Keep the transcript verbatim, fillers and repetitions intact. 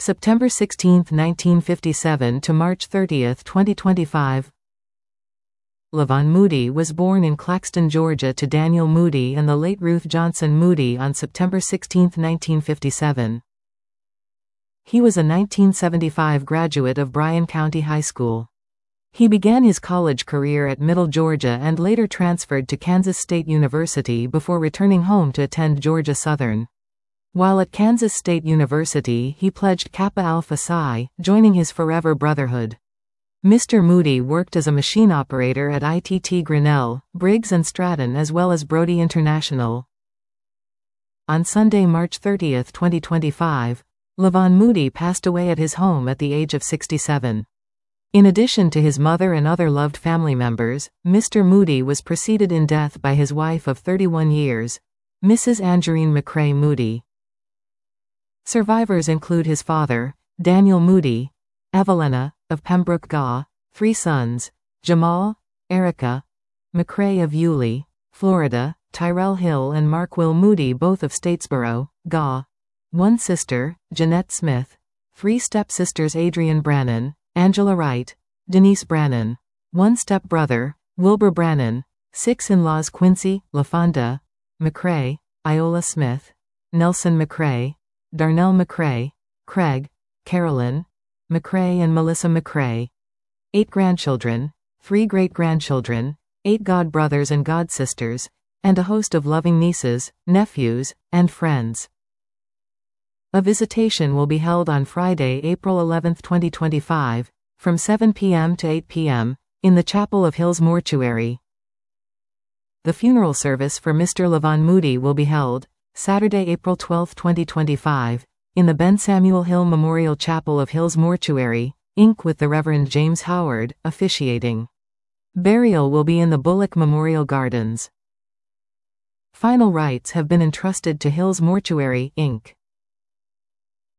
September sixteenth, nineteen fifty-seven to March thirtieth, twenty twenty-five. LaVon Moody was born in Claxton, Georgia to Daniel Moody and the late Ruth Johnson Moody on September sixteenth, nineteen fifty-seven. He was a nineteen seventy-five graduate of Bryan County High School. He began his college career at Middle Georgia and later transferred to Kansas State University before returning home to attend Georgia Southern. While at Kansas State University, he pledged Kappa Alpha Psi, joining his Forever Brotherhood. Mister Moody worked as a machine operator at I T T Grinnell, Briggs and Stratton as well as Brody International. On Sunday, March thirtieth, twenty twenty-five, LaVon Moody passed away at his home at the age of sixty-seven. In addition to his mother and other loved family members, Mister Moody was preceded in death by his wife of thirty-one years, Missus Angerine McCrae Moody. Survivors include his father, Daniel Moody, Evelina, of Pembroke, G A, three sons, Jamal, Erica, McCrae of Yulee, Florida, Tyrell Hill and Mark Will Moody both of Statesboro, G A, one sister, Jeanette Smith, three stepsisters Adrienne Brannon, Angela Wright, Denise Brannon, one stepbrother, Wilbur Brannon, six in-laws Quincy, LaFonda, McCrae, Iola Smith, Nelson McCrae, Darnell McCrae, Craig, Carolyn, McCrae and Melissa McCrae. Eight grandchildren, three great-grandchildren, eight godbrothers and godsisters, and a host of loving nieces, nephews, and friends. A visitation will be held on Friday, April eleventh, twenty twenty-five, from seven p m to eight p m, in the Chapel of Hills Mortuary. The funeral service for Mister LaVon Moody will be held Saturday, April twelfth, twenty twenty-five, in the Ben Samuel Hill Memorial Chapel of Hills Mortuary, Incorporated with the Reverend James Howard, officiating. Burial will be in the Bullock Memorial Gardens. Final rites have been entrusted to Hills Mortuary, Incorporated